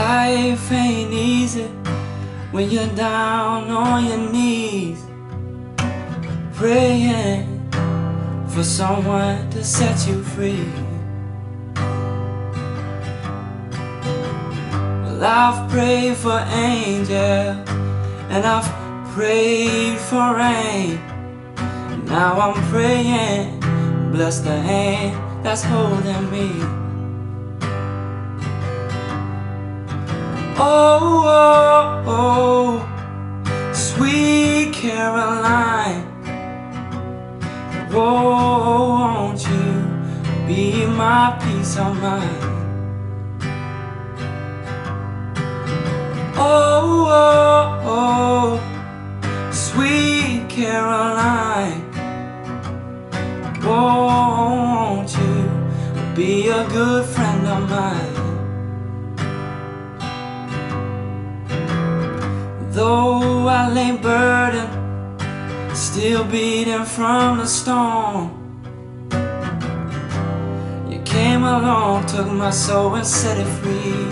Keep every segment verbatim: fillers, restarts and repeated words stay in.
Life ain't easy when you're down on your knees, praying for someone to set you free. Well, I've prayed for angels and I've prayed for rain. Now I'm praying, bless the hand that's holding me. Oh, oh, oh, sweet Caroline, whoa, won't you be my peace of mind? Oh, oh, oh, sweet Caroline, whoa, won't you be a good friend of mine? Though I lay burdened, still beating from the storm, you came along, took my soul and set it free.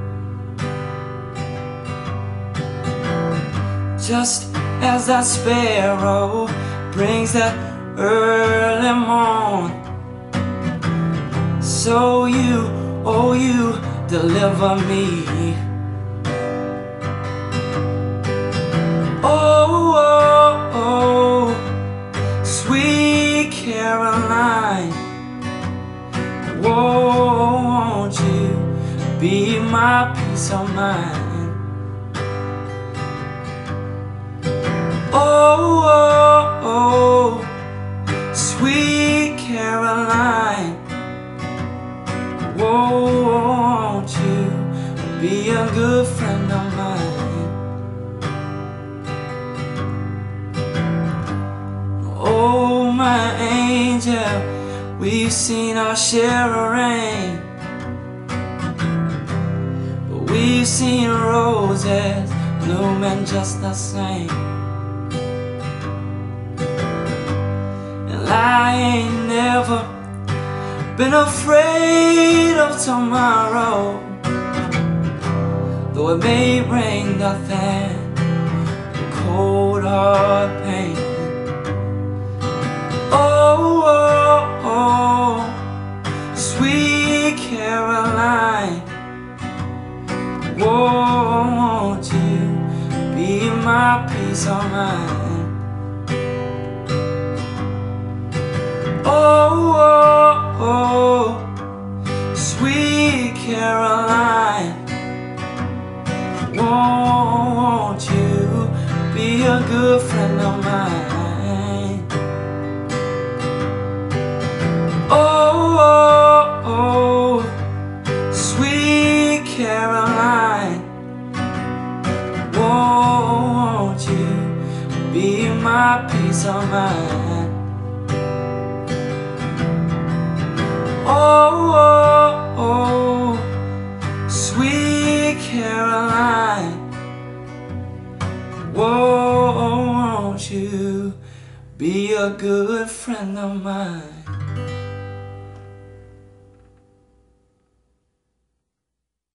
Just as that sparrow brings that early morn, so you, oh you, deliver me. Oh, oh, oh, sweet Caroline, whoa, won't you be my peace of mind? Oh, oh, oh, sweet Caroline, whoa, won't you be a good friend of mine? Oh, my angel, we've seen our share of rain, but we've seen roses blooming just the same. And I ain't never been afraid of tomorrow, though it may bring nothing but cold hard pain. Oh, oh, oh, sweet Caroline, whoa, won't you be my peace of mind? Oh, oh, oh, sweet Caroline, whoa, won't you be a good friend of mine? Oh, oh, oh, sweet Caroline, whoa, won't you be my peace of mind? Oh, oh, oh, sweet Caroline, whoa, won't you be a good friend of mine?